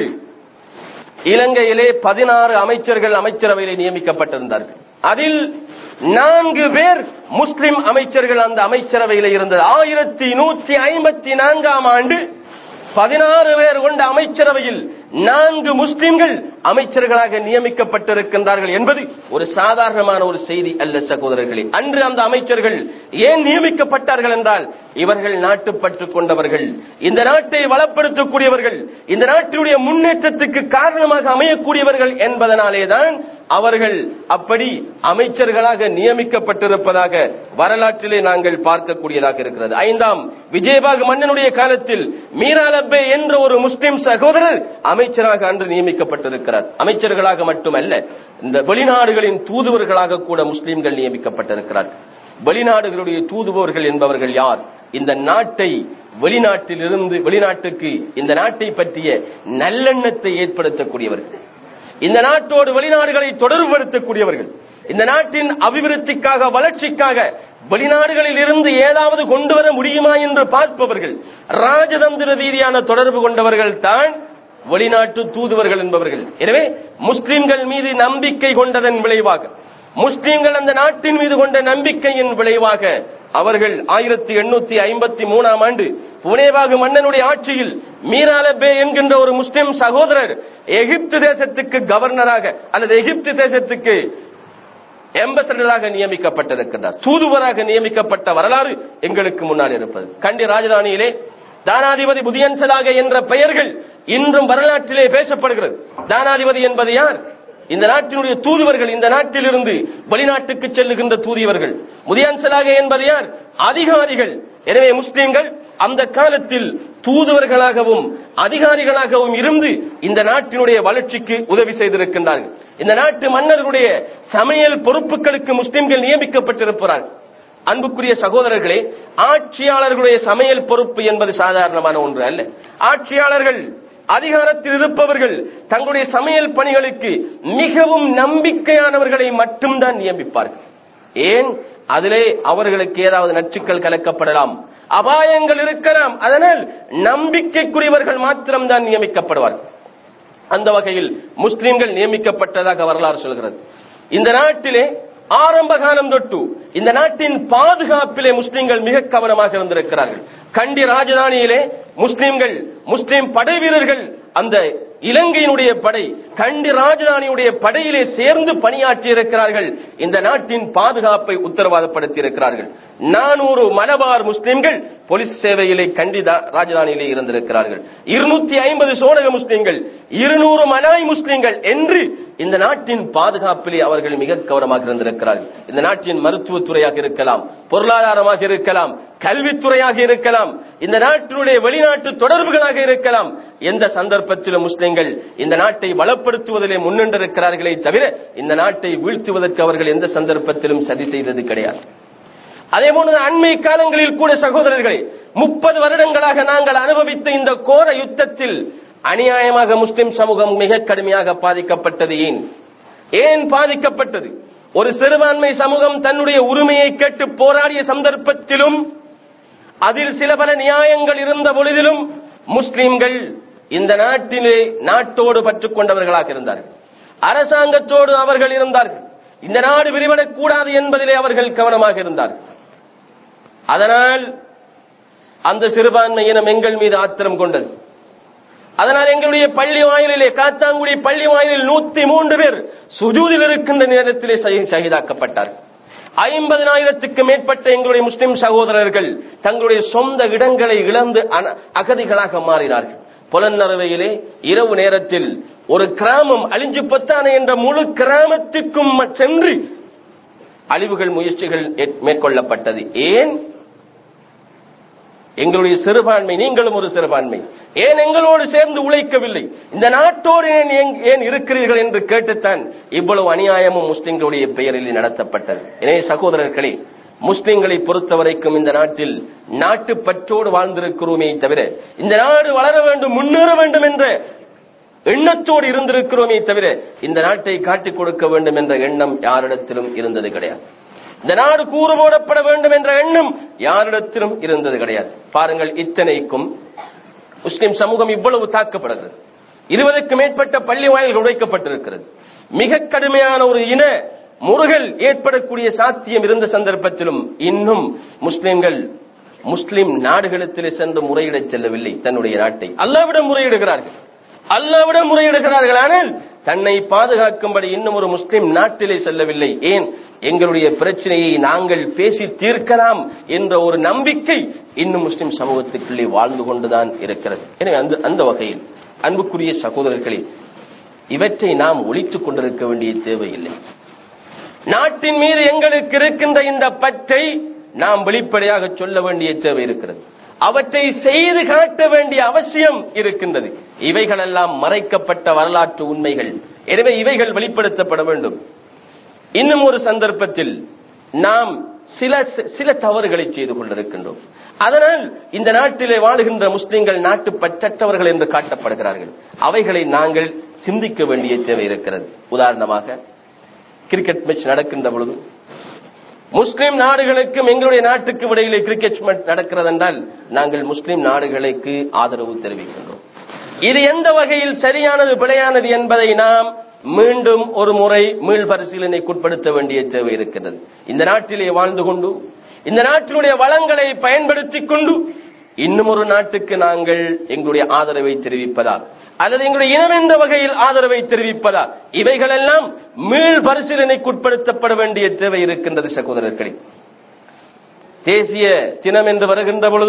இலங்கையிலே பதினாறு அமைச்சர்கள் அமைச்சரவையிலே நியமிக்கப்பட்டிருந்தார்கள். அதில் நான்கு பேர் முஸ்லிம் அமைச்சர்கள் அந்த அமைச்சரவையிலே இருந்தது. ஆயிரத்தி நூத்தி ஐம்பத்தி நான்காம் ஆண்டு பதினாறு பேர் கொண்ட அமைச்சரவையில் நான்கு முஸ்லிம்கள் அமைச்சர்களாக நியமிக்கப்பட்டிருக்கின்றார்கள் என்பது ஒரு சாதாரணமான ஒரு செய்தி அல்ல சகோதரர்களே. அன்று அந்த அமைச்சர்கள் ஏன் நியமிக்கப்பட்டார்கள் என்றால், இவர்கள் நாட்டுப்பற்று கொண்டவர்கள், இந்த நாட்டை வளப்படுத்தக்கூடியவர்கள், இந்த நாட்டினுடைய முன்னேற்றத்துக்கு காரணமாக அமையக்கூடியவர்கள் என்பதனாலேதான் அவர்கள் அப்படி அமைச்சர்களாக நியமிக்கப்பட்டிருப்பதாக வரலாற்றிலே நாங்கள் பார்க்கக்கூடியதாக இருக்கிறது. ஐந்தாம் விஜயபாகு மன்னனுடைய காலத்தில் மீராலப்பே என்ற ஒரு முஸ்லிம் சகோதரர் அமைச்சராக அன்று நியமிக்கப்பட்டிருக்கிறார். அமைச்சர்களாக மட்டுமல்ல, இந்த வெளிநாடுகளின் தூதுவர்களாக கூட முஸ்லிம்கள் நியமிக்கப்பட்டிருக்கிறார்கள். வெளிநாடுகளுடைய தூதுவர்கள் என்பவர்கள் யார்? இந்த நாட்டை வெளிநாட்டில் இருந்து வெளிநாட்டுக்கு இந்த நாட்டை பற்றிய நல்லெண்ணத்தை ஏற்படுத்தக்கூடியவர்கள், இந்த நாட்டோடு வெளிநாடுகளை தொடர்புபடுத்தக்கூடியவர்கள், இந்த நாட்டின் அபிவிருத்திக்காக வளர்ச்சிக்காக வெளிநாடுகளில் இருந்து ஏதாவது கொண்டு வர முடியுமா என்று பார்ப்பவர்கள், ராஜதந்திர ரீதியான தொடர்பு கொண்டவர்கள் தான் வெளிநாட்டு தூதுவர்கள் என்பவர்கள். எனவே முஸ்லிம்கள் மீது நம்பிக்கை கொண்டதன் விளைவாக, முஸ்லிம்கள் அந்த நாட்டின் மீது கொண்ட நம்பிக்கையின் விளைவாக அவர்கள் ஆயிரத்தி எண்ணூத்தி ஐம்பத்தி மூணாம் ஆண்டு புனேபாகு மன்னனுடைய ஆட்சியில் மீராலப்பே என்கின்ற ஒரு முஸ்லிம் சகோதரர் எகிப்து தேசத்துக்கு கவர்னராக அல்லது எகிப்து தேசத்துக்கு எம்பசடராக நியமிக்கப்பட்டிருக்கிறார். தூதுவராக நியமிக்கப்பட்ட வரலாறு எங்களுக்கு முன்னால் இருப்பது. கண்டி ராஜதானியிலே தானாதிபதி புதியன்சலாக என்ற பெயர்கள் இன்றும் வரலாற்றிலே பேசப்படுகிறது. தானாதிபதி என்பது யார்? இந்த நாட்டினுடைய தூதுவர்கள், இந்த நாட்டிலிருந்து வெளிநாட்டுக்கு செல்லுகின்ற தூதுவர்கள். முதியன்சலாக என்பது யார்? அதிகாரிகள். எனவே முஸ்லிம்கள் அந்த காலத்தில் தூதுவர்களாகவும் அதிகாரிகளாகவும் இருந்து இந்த நாட்டினுடைய வளர்ச்சிக்கு உதவி செய்திருக்கின்றார்கள். இந்த நாட்டு மன்னர்களுடைய சமையல் பொறுப்புகளுக்கு முஸ்லிம்கள் நியமிக்கப்பட்டிருக்கிறார்கள். அன்புக்குரிய சகோதரர்களே, ஆட்சியாளர்களுடைய சமையல் பொறுப்பு என்பது சாதாரணமான ஒன்று அல்ல. ஆட்சியாளர்கள், அதிகாரத்தில் இருப்பவர்கள் தங்களுடைய சமையல் பணிகளுக்கு மிகவும் நம்பிக்கையானவர்களை மட்டும்தான் நியமிப்பார்கள். ஏன்? அதிலே அவர்களுக்கு ஏதாவது நச்சுக்கள் கலக்கப்படலாம், அபாயங்கள் இருக்கலாம். அதனால் நம்பிக்கைக்குரியவர்கள் மாத்திரம்தான் நியமிக்கப்படுவார்கள். அந்த வகையில் முஸ்லிம்கள் நியமிக்கப்பட்டதாக வரலாறு சொல்கிறது. இந்த நாட்டிலே ஆரம்ப காலம் தொட்டு இந்த நாட்டின் பாதுகாப்பிலே முஸ்லிம்கள் மிக கவனமாக இருந்திருக்கிறார்கள். கண்டி ராஜதானியிலே முஸ்லிம்கள், முஸ்லிம் படை வீரர்கள், அந்த இலங்கையினுடைய படை கண்டி ராஜதானியுடைய படையிலே சேர்ந்து பணியாற்றி இருக்கிறார்கள். இந்த நாட்டின் பாதுகாப்பை உத்தரவாதப்படுத்தி இருக்கிறார்கள். நானூறு மலபார் முஸ்லிம்கள் போலீஸ் சேவையிலே கண்டி ராஜதானியிலே இருந்திருக்கிறார்கள். இருநூத்தி ஐம்பது சோழக முஸ்லிம்கள், இருநூறு மலாய் முஸ்லிம்கள் என்று இந்த நாட்டின் பாதுகாப்பிலே அவர்கள் மிக கவனமாக இருந்திருக்கிறார்கள். இந்த நாட்டின் மருத்துவத்துறையாக இருக்கலாம், பொருளாதாரமாக இருக்கலாம், கல்வித்துறையாக இருக்கலாம், இந்த நாட்டினுடைய வெளிநாட்டு தொடர்புகளாக இருக்கலாம். எந்த சந்தர்ப்பத்திலும் முஸ்லிம்கள் இந்த நாட்டை வளப்படுத்துவதிலே முன்னின்றிருக்கிறார்களே தவிர இந்த நாட்டை வீழ்த்துவதற்கு அவர்கள் எந்த சந்தர்ப்பத்திலும் சதி செய்தது கிடையாது. அதே போல அண்மை காலங்களில் கூட சகோதரர்களே, முப்பது வருடங்களாக நாங்கள் அனுபவித்த இந்த கோர யுத்தத்தில் அநியாயமாக முஸ்லிம் சமூகம் மிக கடுமையாக பாதிக்கப்பட்டது. ஏன் ஏன் பாதிக்கப்பட்டது? ஒரு சிறுபான்மை சமூகம் தன்னுடைய உரிமையை கேட்டு போராடிய சந்தர்ப்பத்திலும் அதில் சில பல நியாயங்கள் இருந்த பொழுதிலும் முஸ்லிம்கள் இந்த நாட்டிலே நாட்டோடு பற்றுக் கொண்டவர்களாக இருந்தார்கள். அரசாங்கத்தோடு அவர்கள் இருந்தார்கள். இந்த நாடு விரிவடக்கூடாது என்பதிலே அவர்கள் கவனமாக இருந்தார்கள். அதனால் அந்த சிறுபான்மை இனம் எங்கள் மீது ஆத்திரம் கொண்டது. அதனால் எங்களுடைய பள்ளி வாயிலே, காத்தாங்குடி பள்ளி வாயிலில் நூத்தி மூன்று பேர் சுஜூதில் இருக்கின்ற நேரத்திலே ஷஹீதாக்கப்பட்டார்கள். ஐம்பதினாயிரத்துக்கு மேற்பட்ட எங்களுடைய முஸ்லிம் சகோதரர்கள் தங்களுடைய சொந்த இடங்களை இழந்து அகதிகளாக மாறினார்கள். புலன்னறுவையிலே இரவு நேரத்தில் ஒரு கிராமம் அழிஞ்சு பத்தான என்ற முழு கிராமத்துக்கும் சென்று அழிவுகள் முயற்சிகள் மேற்கொள்ளப்பட்டது. ஏன்? எங்களுடைய சிறுபான்மை, நீங்களும் ஒரு சிறுபான்மை, ஏன் எங்களோடு சேர்ந்து உழைக்கவில்லை, இந்த நாட்டோடு ஏன் இருக்கிறீர்கள் என்று கேட்டுத்தான் இவ்வளவு அநியாயமும் முஸ்லிம்களுடைய பெயரில் நடத்தப்பட்டது. எனவே சகோதரர்களே, முஸ்லிம்களை பொறுத்தவரைக்கும் இந்த நாட்டில் நாட்டு பற்றோடு வாழ்ந்திருக்கிறோமே தவிர இந்த நாடு வளர வேண்டும், முன்னேற வேண்டும் என்ற எண்ணத்தோடு இருந்திருக்கிறோமே தவிர இந்த நாட்டை காட்டிக் கொடுக்க வேண்டும் என்ற எண்ணம் யாரிடத்திலும் இருந்தது கிடையாது. இந்த நாடு கூறு போடப்பட வேண்டும் என்ற எண்ணம் யாரிடத்திலும் இருந்தது கிடையாது. பாருங்கள், இத்தனைக்கும் முஸ்லிம் சமூகம் இவ்வளவு தாக்கப்படுகிறது. இருபதுக்கு மேற்பட்ட பள்ளி வாயில்கள் உடைக்கப்பட்டிருக்கிறது. மிக கடுமையான ஒரு இன முறுகல் ஏற்படக்கூடிய சாத்தியம் இருந்த சந்தர்ப்பத்திலும் இன்னும் முஸ்லிம்கள் முஸ்லிம் நாடுகளிலே சென்று முறையிட செல்லவில்லை. தன்னுடைய நாட்டை அல்லாஹ்விடம் முறையிடுகிறார்கள், அல்லாஹ்விடம் முறையிடுகிறார்கள். ஆனால் தன்னை பாதுகாக்கும்படி இன்னும் ஒரு முஸ்லிம் நாட்டிலே செல்லவில்லை. ஏன்? எங்களுடைய பிரச்சனையை நாங்கள் பேசி தீர்க்கலாம் என்ற ஒரு நம்பிக்கை இன்னும் முஸ்லிம் சமூகத்துக்குள்ளே வாழ்ந்து கொண்டுதான் இருக்கிறது. எனவே அந்த அந்த வகையில் அன்புக்குரிய சகோதரர்களே, இவற்றை நாம் ஒழித்துக் கொண்டிருக்க வேண்டிய தேவையில்லை. நாட்டின் மீது எங்களுக்கு இருக்கின்ற இந்த பற்றை நாம் வெளிப்படையாக சொல்ல வேண்டிய தேவை இருக்கிறது. அவற்றை செய்து காட்ட வேண்டிய அவசியம் இருக்கின்றது. இவைகளெல்லாம் மறைக்கப்பட்ட வரலாற்று உண்மைகள். எனவே இவைகள் வெளிப்படுத்தப்பட வேண்டும். இன்னும் ஒரு சந்தர்ப்பத்தில் நாம் சில சில தவறுகளை செய்து கொண்டிருக்கின்றோம். அதனால் இந்த நாட்டிலே வாழுகின்ற முஸ்லிம்கள் நாட்டு பற்றற்றவர்கள் என்று காட்டப்படுகிறார்கள். அவைகளை நாங்கள் சிந்திக்க வேண்டிய தேவை இருக்கிறது. உதாரணமாக, கிரிக்கெட் மேட்ச் நடக்கின்ற பொழுது முஸ்லிம் நாடுகளுக்கும் எங்களுடைய நாட்டுக்கு இடையிலே கிரிக்கெட் மேட்ச் நடக்கிறது என்றால் நாங்கள் முஸ்லிம் நாடுகளுக்கு ஆதரவு தெரிவிக்கின்றோம். இது எந்த வகையில் சரியானது பிழையானது என்பதை நாம் மீண்டும் ஒரு முறை மீள் பரிசீலனைக்குட்படுத்த வேண்டிய தேவை இருக்கிறது. இந்த நாட்டிலே வாழ்ந்து கொண்டு இந்த நாட்டினுடைய வளங்களை பயன்படுத்திக் கொண்டு இன்னும் ஒரு நாட்டுக்கு நாங்கள் எங்களுடைய ஆதரவை தெரிவிப்பதா அல்லது எங்களுடைய இனம் என்ற வகையில் ஆதரவை தெரிவிப்பதா, இவைகளெல்லாம் மீள் பரிசீலனைக்குட்படுத்தப்பட வேண்டிய தேவை இருக்கின்றது சகோதரர்களே. தேசிய தினம் என்று வருகின்ற பொழுது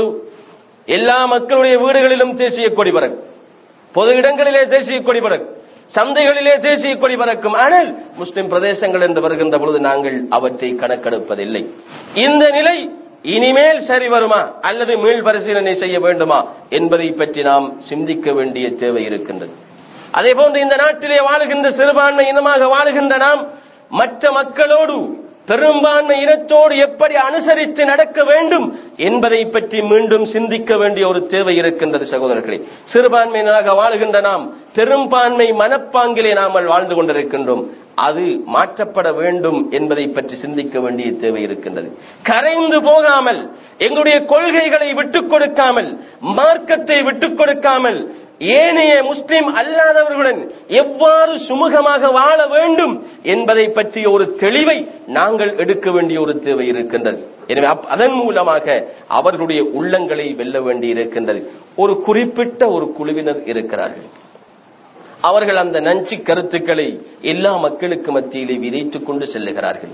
எல்லா மக்களுடைய வீடுகளிலும் தேசிய கொடி பறக்கும், பொது இடங்களிலே தேசிய கொடி பறக்கும், சந்தைகளிலே தேசிய கொடி பறக்கும். ஆனால் முஸ்லிம் பிரதேசங்கள் என்று வருகின்ற பொழுது நாங்கள் அவற்றை கணக்கெடுப்பதில்லை. இந்த நிலை இனிமேல் சரி வருமா அல்லது மீள் பரிசீலனை செய்ய வேண்டுமா என்பதை பற்றி நாம் சிந்திக்க வேண்டிய தேவை இருக்கின்றது. அதே போன்று இந்த நாட்டிலே வாழுகின்ற சிறுபான்மை இனமாக வாழுகின்ற நாம் மற்ற மக்களோடு பெரும்பான்மை இனத்தோடு எப்படி அனுசரித்து நடக்க வேண்டும் என்பதை பற்றி மீண்டும் சிந்திக்க வேண்டிய ஒரு தேவை இருக்கின்றது சகோதரர்களே. சிறுபான்மையினராக வாழுகின்ற நாம் பெரும்பான்மை மனப்பாங்கிலே நாம் வாழ்ந்து கொண்டிருக்கின்றோம். அது மாற்றப்பட வேண்டும் என்பதை பற்றி சிந்திக்க வேண்டிய தேவை இருக்கின்றது. கரைந்து போகாமல், எங்களுடைய கொள்கைகளை விட்டுக் கொடுக்காமல், மார்க்கத்தை விட்டுக் கொடுக்காமல், ஏனைய முஸ்லிம் அல்லாதவர்களுடன் எவ்வாறு சுமூகமாக வாழ வேண்டும் என்பதை பற்றிய ஒரு தெளிவை நாங்கள் எடுக்க வேண்டிய ஒரு தேவை இருக்கின்றது. எனவே அதன் மூலமாக அவர்களுடைய உள்ளங்களை வெல்ல வேண்டி இருக்கின்றது. ஒரு குறிப்பிட்ட ஒரு குழுவினர் இருக்கிறார்கள், அவர்கள் அந்த நஞ்சு கருத்துக்களை எல்லா மக்களுக்கு மத்தியிலே விதைத்துக் கொண்டு செல்லுகிறார்கள்.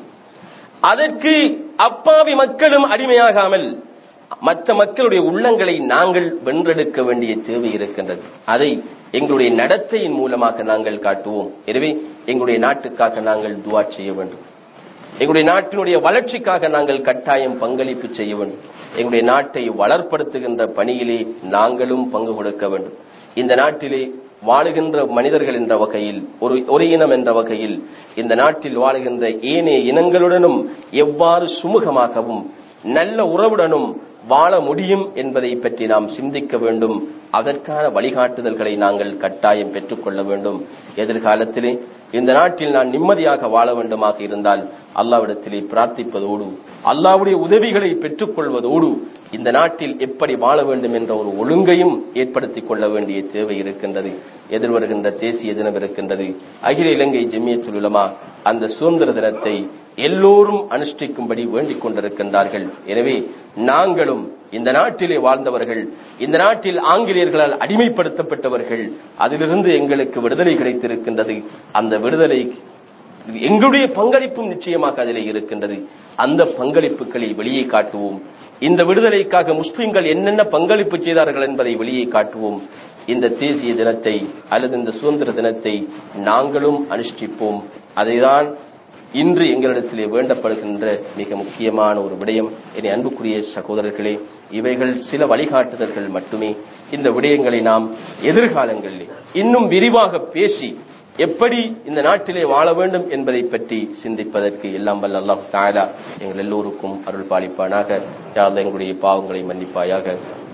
அதற்கு அப்பாவி மக்களும் அடிமையாகாமல் மற்ற மக்களுடைய உள்ளங்களை நாங்கள் வென்றெடுக்க வேண்டிய தேவை இருக்கின்றது. அதை எங்களுடைய நடத்தையின் மூலமாக நாங்கள் காட்டுவோம். எனவே எங்களுடைய நாட்டுக்காக நாங்கள் துஆ செய்ய வேண்டும். எங்களுடைய நாட்டினுடைய வளர்ச்சிக்காக நாங்கள் கட்டாயம் பங்களிப்பு செய்ய வேண்டும். எங்களுடைய நாட்டை வளர்ப்படுத்துகின்ற பணியிலே நாங்களும் பங்கு கொடுக்க வேண்டும். இந்த நாட்டிலே வாழுகின்ற மனிதர்கள் என்ற வகையில், ஒரு ஒரு இனம் என்ற வகையில் இந்த நாட்டில் வாழுகின்ற ஏனைய இனங்களுடனும் எவ்வாறு சுமூகமாகவும் நல்ல உறவுடனும் வாழ முடியும் என்பதை பற்றி நாம் சிந்திக்க வேண்டும். அதற்கான வழிகாட்டுதல்களை நாங்கள் கட்டாயம் பெற்றுக்கொள்ள வேண்டும். எதிர்காலத்திலே இந்த நாட்டில் நான் நிம்மதியாக வாழ வேண்டுமாக இருந்தால் அல்லாஹ்விடத்திலே பிரார்த்திப்பதோடு, அல்லாஹ்வுடைய உதவிகளை பெற்றுக் கொள்வதோடு இந்த நாட்டில் எப்படி வாழ வேண்டும் என்ற ஒரு ஒழுங்கையும் ஏற்படுத்திக் கொள்ள வேண்டிய தேவை இருக்கின்றது. எதிர்வருகின்ற தேசிய தினம் இருக்கின்றது. அகில இலங்கை ஜமியத்துல் உலமா அந்த சுதந்திர தினத்தை எல்லோரும் அனுஷ்டிக்கும்படி வேண்டிக் கொண்டிருக்கின்றார்கள். எனவே நாங்களும் இந்த நாட்டிலே வாழ்ந்தவர்கள், இந்த நாட்டில் ஆங்கிலேயர்களால் அடிமைப்படுத்தப்பட்டவர்கள், அதிலிருந்து எங்களுக்கு விடுதலை கிடைத்திருக்கின்றது. அந்த விடுதலை எங்களுடைய பங்களிப்பும் நிச்சயமாக அதிலே இருக்கின்றது. அந்த பங்களிப்புகளை வெளியே காட்டுவோம். இந்த விடுதலைக்காக முஸ்லிம்கள் என்னென்ன பங்களிப்பு செய்தார்கள் என்பதை வெளியே காட்டுவோம். இந்த தேசிய தினத்தை அல்லது இந்த சுதந்திர தினத்தை நாங்களும் அனுஷ்டிப்போம். அதைதான் இன்று எங்களிடத்திலே வேண்டப்படுகின்ற மிக முக்கியமான ஒரு விடயம். என அன்புக்குரிய சகோதரர்களே, இவைகள் சில வழிகாட்டுதல்கள் மட்டுமே. இந்த விடயங்களை நாம் எதிர்காலங்களிலே இன்னும் விரிவாக பேசி எப்படி இந்த நாட்டிலே வாழ வேண்டும் என்பதை பற்றி சிந்திப்பதற்கு எல்லாம் வல்ல அல்லாஹ் தஆலா எங்கள் எல்லோருக்கும் அருள் பாலிப்பானாக. யா அல்லாஹ், எங்களுடைய பாவங்களை மன்னிப்பாயாக.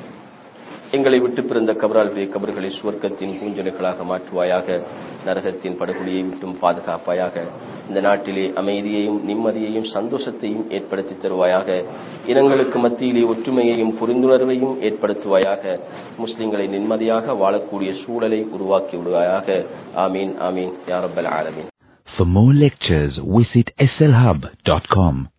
எங்களை விட்டு பிறந்த கபராளுடைய கபர்களை சுவர்க்கத்தின் பூஞ்சனைகளாக மாற்றுவாயாக. நரகத்தின் படுகொலியை விட்டும் பாதுகாப்பாயாக. இந்த நாட்டிலே அமைதியையும் நிம்மதியையும் சந்தோஷத்தையும் ஏற்படுத்தி தருவாயாக. இனங்களுக்கு மத்தியிலே ஒற்றுமையையும் புரிந்துணர்வையும் ஏற்படுத்துவாயாக. முஸ்லிம்களை நிம்மதியாக வாழக்கூடிய சூழலை உருவாக்கி விடுவாயாக. ஆமீன் ஆமீன் யா ரப்பல் ஆலமீன். For more lectures, visit S L hub dot com.